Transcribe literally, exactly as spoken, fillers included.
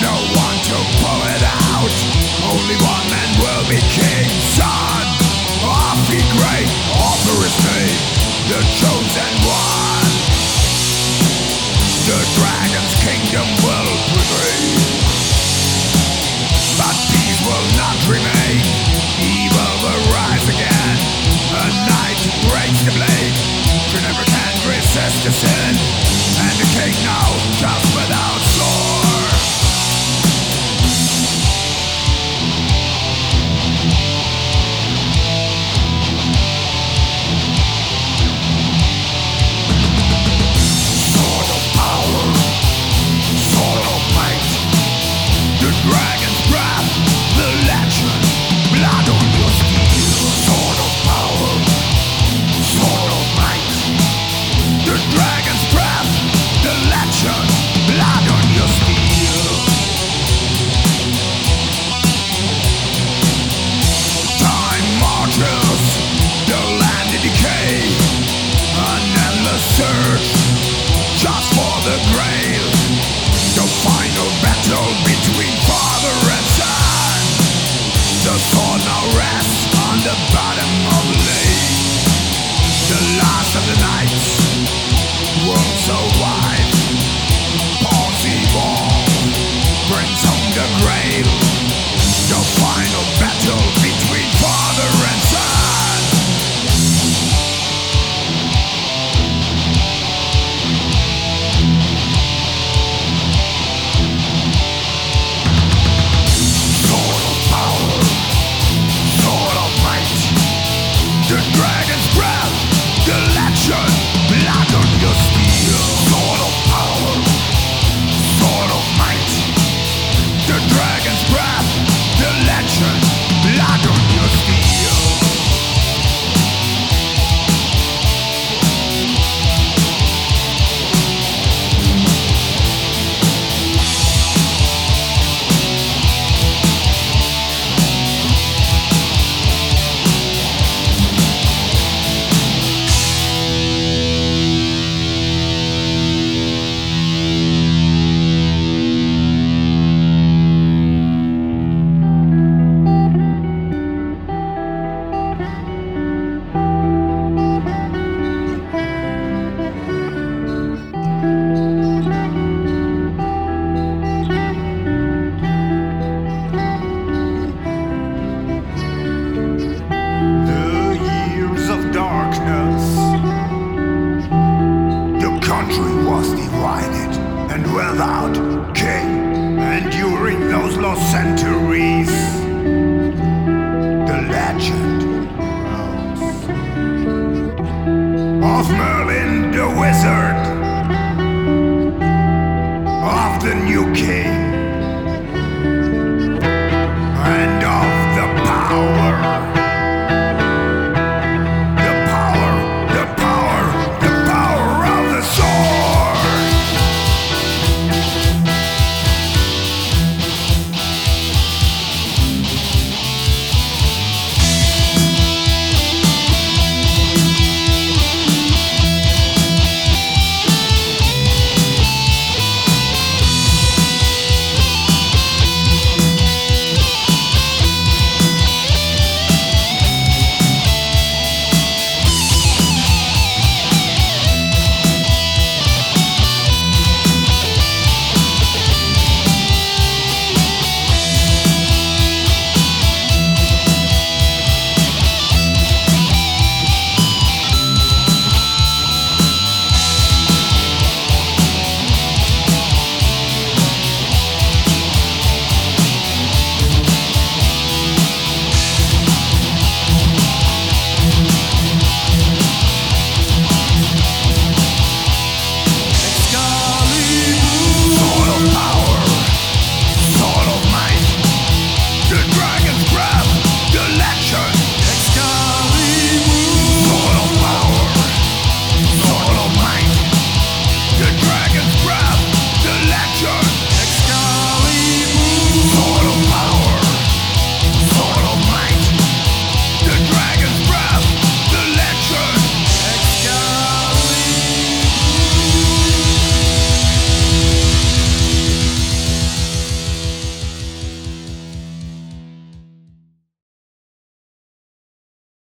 no one to pull it out. Only one man will be king, son of the great author is name, the chosen one. The dragon's kingdom will prevail, but peace will not remain. Evil will rise again. A night breaks the blade. You never can resist the sin, and the king now just without sword. Sword of power, sword of might, the dragon's breath, the legend, blood on your steel. Sword of power, sword of might, the dragon's breath, the legend, blood on your steel. Time marches, the land in decay, an endless search just for the grail. The final battle between father and son. The sword now rests on the bottom of the lake. The last of the nights, world so wide. Paul's evil brings home the grail. The final battle between father and son. Sword of power, sword of might, the dragon's breath, the legend, blood on your steel. Sword of power, sword of might, the dragon's breath, the legend, blood on your steel. The years of darkness, the country was divided and without king. And during those lost centuries, the legend rose of Merlin the wizard.